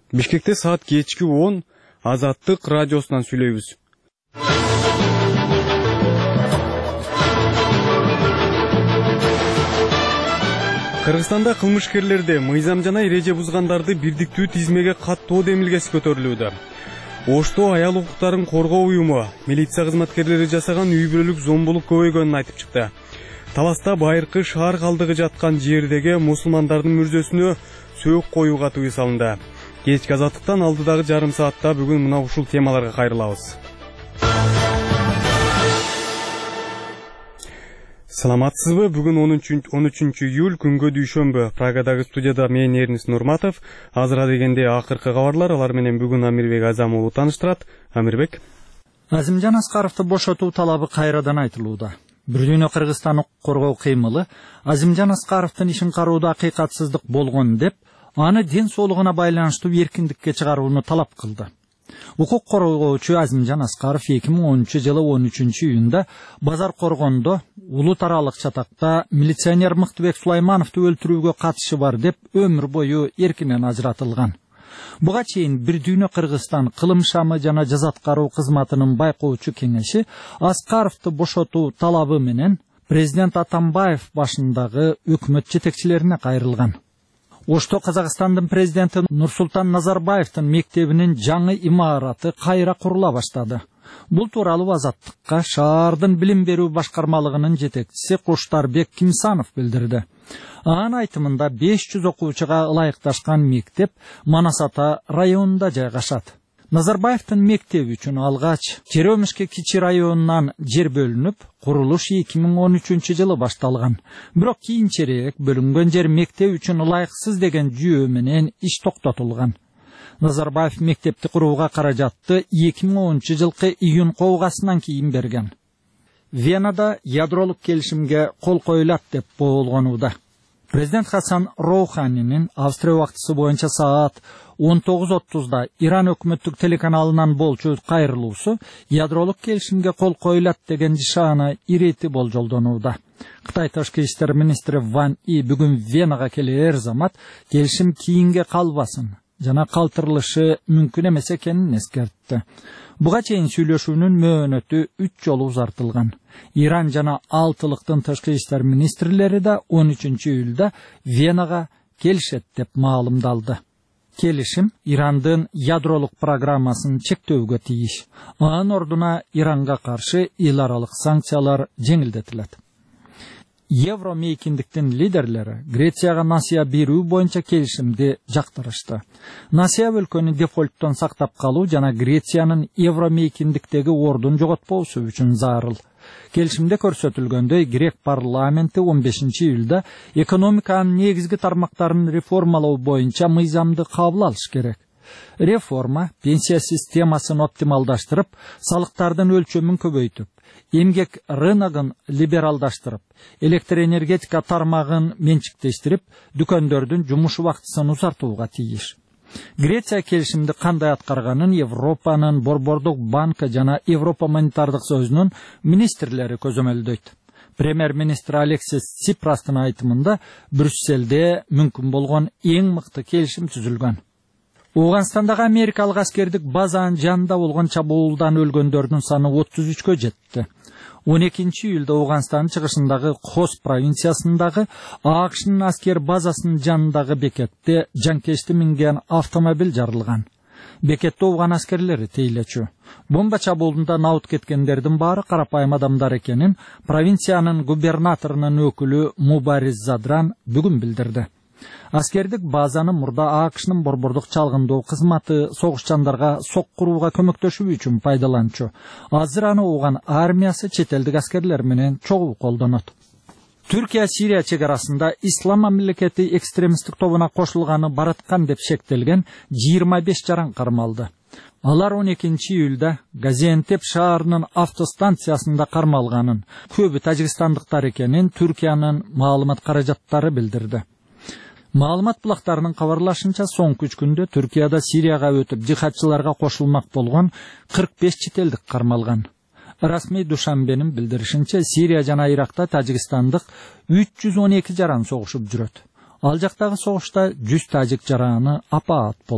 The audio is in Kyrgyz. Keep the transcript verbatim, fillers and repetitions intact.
Бишкекте саат кечки он Азаттык радиосунан сүйлөйбүз. Кыргызстанда кылмышкерлерди мыйзам жана эреже бузгандарды бирдиктүү тизмеге каттоо демилгеси көтөрүлүүдө. Ошто аял укуктарын коргоо уюму милиция кызматкерлери жасаган үй бүлөлүк зомбулук көбөйгөнүн айтып чыкты. Таласта байыркы шаар калдыгы жаткан жердеги мусулмандардын мүрзөсүнө сөөк коюуга тыюу салынды. Кечки Азаттыктан алдыдагы жарым саатта бүгүн мына ушул темаларга кайрылабыз. Саламатсызбы? Бүгүн он үчүнчү июль күнгө дүйшөмбү. Прагадагы студияда мен Эрнис Нурматов. Азырга дегенде акыркы кабарлар, алар менен бүгүн Амирбек Азам уулу тааныштырат. Амирбек. Азимжан Аскаровду бошотуу талабы кайрадан айтылууда. Бир дүйнө Кыргызстан укук коргоо кыймылы Азимжан Аскаровдун ишин кароодо акыйкатсыздык болгон деп, аны ден соолугуна байланыштуу эркиндикке чыгарууну талап кылды. Укук коргоочу Азимжан Аскаров эки миң онунчу жылы он үчүнчү июнда Базар Коргондо улут аралык чатакта милиционер Мыктыбек Сулаймановду өлтүрүүгө катышы бар деп өмүр бою эркинен ажыратылган. Буга чейин Бир дүйнө Кыргызстан кылым шамы жана жаза аткаруу кызматынын байкоочу кеңеши Аскаровду бошотуу талабы менен президент Атамбаев башындагы өкмөт жетекчилерине кайрылган. Ошто Казакстандын президенти Нурсултан Назарбаевдин мектебинин жаңы имараты кайра курула баштады. Бул тууралуу Азаттыкка шаардын билим берүү башкармалыгынын жетекчиси Куштарбек Кимсанов билдирди. Анын айтымында беш жүз окуучуга ылайыкташкан мектеп Манас Ата районунда жайгашат. Назарбаевдин мектеби үчүн алгач Черемишке Кичи районунан жер бөлүнүп, курулуш эки миң он үчүнчү жылы башталган. Бирок кийинчерээк бөлүнгөн жер мектеп үчүн ылайыксыз деген жүйө менен иш токтотулган. Назарбаев мектепти курууга каражатты эки миң онунчу жылкы июнь кобугасынан кийин берген. Венада ядролук келишимге кол коюлат деп болгонууда. Президент Хасан Роуханинин Австрия убактысы боюнча саат он тогуз отузда Иран өкмөттүк телеканалынан болчу кайрылуусу ядролук келишимге кол коюлат деген жишаана ирети болжолдонууда. Кытай тышкы иштер министри Ван И бүгүн Венага келер замат келишим кийинге калбасын жана калтырылышы мүмкүн эмес экенин эскертти. Буга чейин сүйлөшүүнүн мөөнөтү үч жолу узартылган. Иран жана алтылыктын тышкы иштер министрлери да он үчүнчү июлда Венага келишет деп маалымдалды. Келишим Ирандын ядролук программасын чектөөгө тийиш. Анын ордуна Иранга каршы эл аралык санкциялар жеңилдетилет. Евро мейкиндиктин лидерлери Грецияга насыя берүү боюнча келишимди жактырышты. Насыя өлкөнү дефолттон сактап калуу жана Грециянын евро мейкиндиктеги ордун жоготпоосу үчүн зарыл. Келишимде көрсөтүлгөндөй Грек парламенти он бешинчи июлда экономиканын негизги тармактарын реформалоо боюнча мыйзамды кабыл алыш керек. Реформа пенсия системасын оптималдаштырып, салыктардын өлчөмүн көбөйтүп, эмгек рыногун либералдаштырып, электр энергетика тармагын менчиктештирип, дүкөндөрдүн жумуш убактысын узартууга тийиш. Греция келишимди кандай аткарганын Европанын Борбордук банкы жана Европа монетардык союзунун министрлери көзөмөлдөйт. Премьер-министр Алексис Ципрастын айтымында Брюсселде мүмкүн болгон эң мыкты келишим түзүлгөн. Ауганстандагы америкалык аскердик базанын жанында болгон чабуулдан өлгөндөрдүн саны отуз үчкө жетти. он экинчи июлда Ауганстандын чыгышындагы Хос провинциясындагы АКШнын аскер базасынын жанындагы бекетте жанкечти минген автомобиль жарылган. Бекетте ооган аскерлери тейлечү. Бомба чабуулунда наут кеткендердин баары карапайым адамдар экенин провинциянын губернаторунун өкүлү Мубариз Задран бүгүн билдирди. Аскердик базаны мурда АКШнын борбордук чалгындоо кызматы согушчандарга сок курууга көмөктөшүү үчүн пайдаланчу. Азыр аны ооган армиясы чет элдик аскерлер менен чогуу колдонот. Түркия Сирия чегарасында Ислам мамлекети экстремисттик тобуна кошулганы бараткан деп шектелген жыйырма беш жаран кармалды. Алар он экинчи июлда Газиантеп шаарынын автостанциясында кармалганын, көбү тажикстандыктар экенин Түркиянын маалымат каражаттары билдирди. Маалымат булактарынын кабарлашынча соңку үч күндө Түркияда Сирияга өтүп жихадчыларга кошулмак болгон кырк беш чет элдик кармалган. Расмий Душанбенин билдиришинче Сирия жана Иракта тажикстандык үч жүз он эки жаран согушуп жүрөт. Ал жактагы согушта жүз тажик жараны апаат болду.